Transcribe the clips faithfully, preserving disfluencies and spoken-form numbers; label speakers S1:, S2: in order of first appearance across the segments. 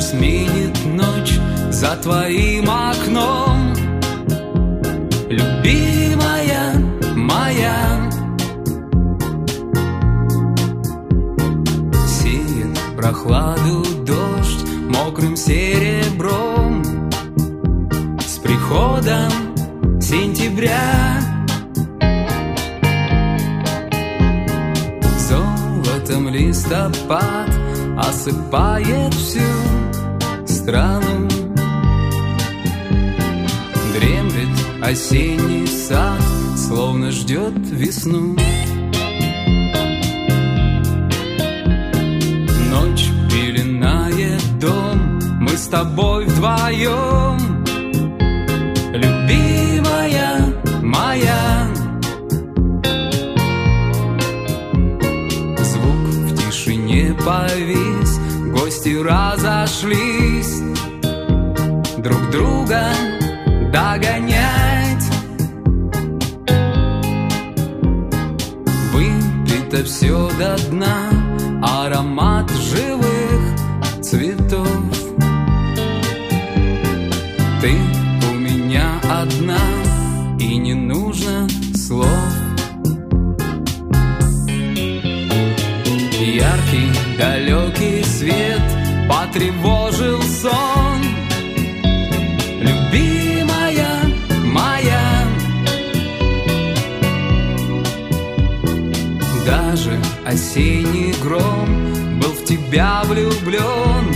S1: сменит ночь за твоим окном. Любимая моя, сеет прохладу дождь мокрым серебром. С приходом сентября золотом листопад осыпает всю страну. Дремлет осенний сад, словно ждет весну. Ночь пеленает дом, мы с тобой вдвоем. Любимая моя, звук в тишине повис, гости разошлись, друг друга догонять. Выпито все до дна, аромат живых цветов. Ты у меня одна, и не нужно слов. Яркий далекий свет потревожил сон. Любимая моя, даже осенний гром был в тебя влюблен.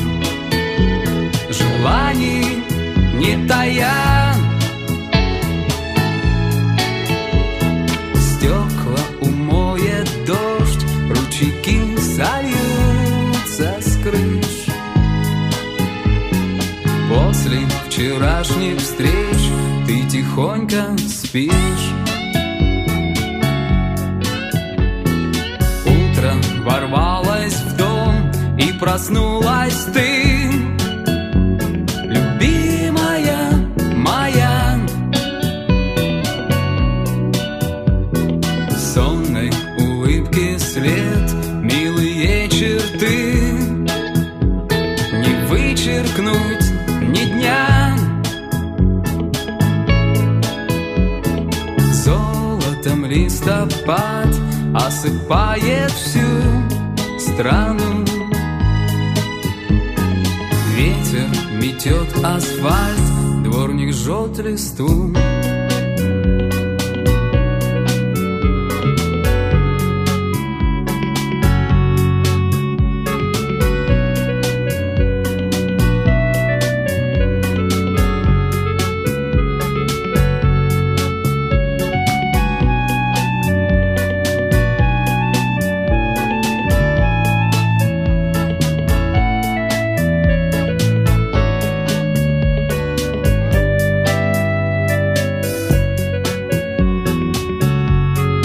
S1: Желаний не тая, стекла умоет дождь, ручейки сольются с крыш. После вчерашних встреч ты тихонько спишь. Утро ворвалось в дом, и проснулась ты. Любимая моя, сонной улыбки след, милые черты не вычеркнуть ни дня. Золотом листопад осыпает всю страну. Ветер метет асфальт, дворник жжет листву.